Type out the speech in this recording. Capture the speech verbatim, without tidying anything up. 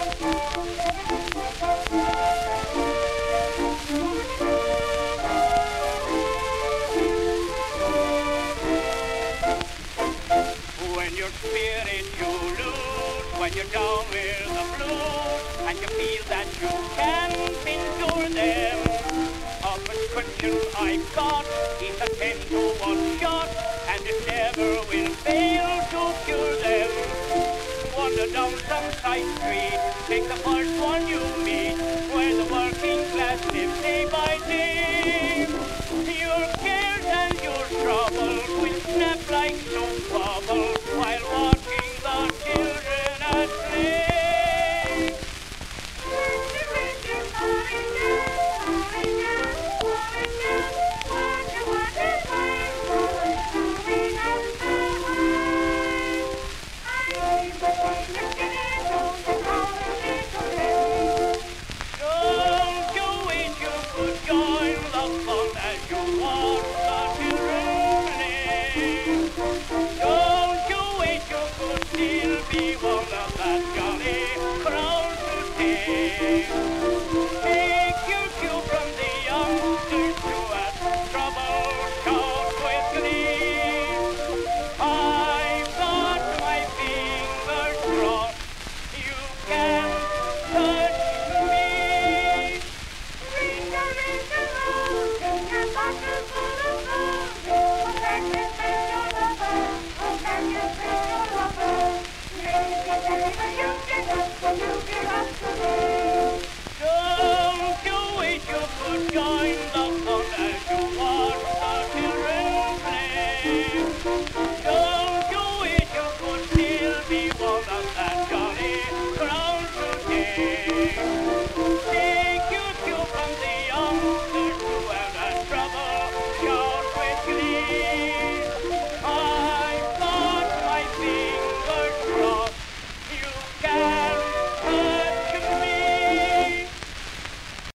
When your spirit you lose, when you're down with the blues, and you feel that you can't endure them, a prescription I've got is a ten to one shot, and it never will fail to cure them. Wander down some side street, take the first one you meet,